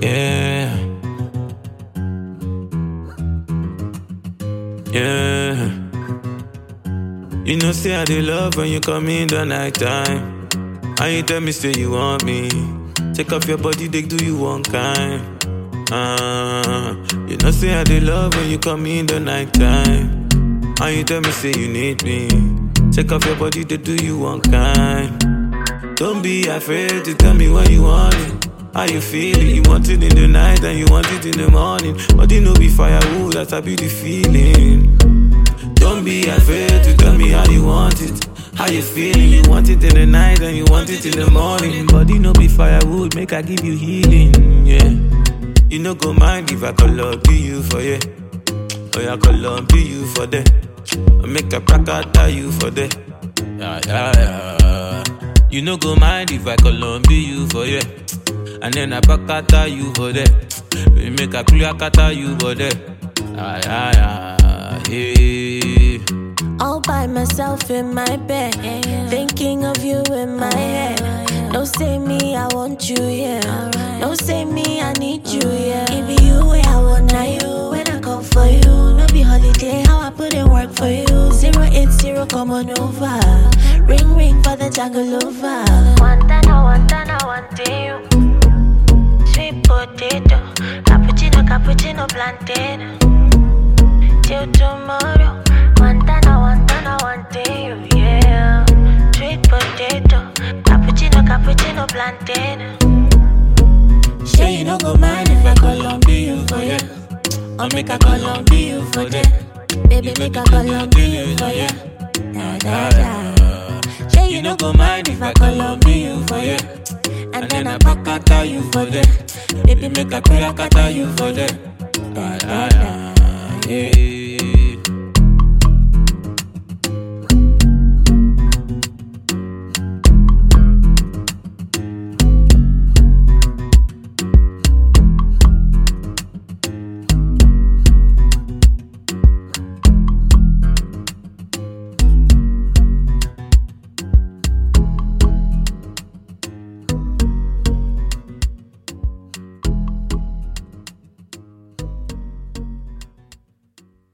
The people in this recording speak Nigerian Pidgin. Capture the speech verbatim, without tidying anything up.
Yeah. Yeah. You know, say I dey love when you come in the night time. And you tell me, say you want me. Take off your body, they do you one kind. Uh, you know, say I dey love when you come in the night time. And you tell me, say you need me. Take off your body, they do you one kind. Don't be afraid to tell me what you want it. How you feel it? You want it in the night and you want it in the morning. But you know be firewood, that's a beauty feeling. Don't be afraid to tell me how you want it. How you feeling? You want it in the night and you want it in the morning. But you know be firewood, make I give you healing, yeah. You know go mind if I call up to you for yeah. Or I call up to you for that. I make a crack out you for that. Yeah, yeah, yeah. You know go mind if I call on be you for yeah. And then I back at you for that. We make a clear cut you for that. Ah, yeah, yeah, yeah. All by myself in my bed, yeah. Thinking of you in my head. Don't say me, I want you, yeah. Don't say me, I need you, yeah. It be you where I want you. When I come for you, no be holiday, how I put in work for you. Zero eight zero, come on over. Ring ring for the jungle over. One time, one time, one day you. Sweet potato, cappuccino, cappuccino, plantain. Till tomorrow, one time, one time, one day you, yeah. Sweet potato, cappuccino, cappuccino, plantain. Say you no go mind if I call on be you for ya. Or make a call on be you for that. Baby, make a call on be you for ya. Da da da. Say you no go mind if I call on be you for ya. And then I back at you for that. Baby, make a call out you for that. Da da da. Yeah.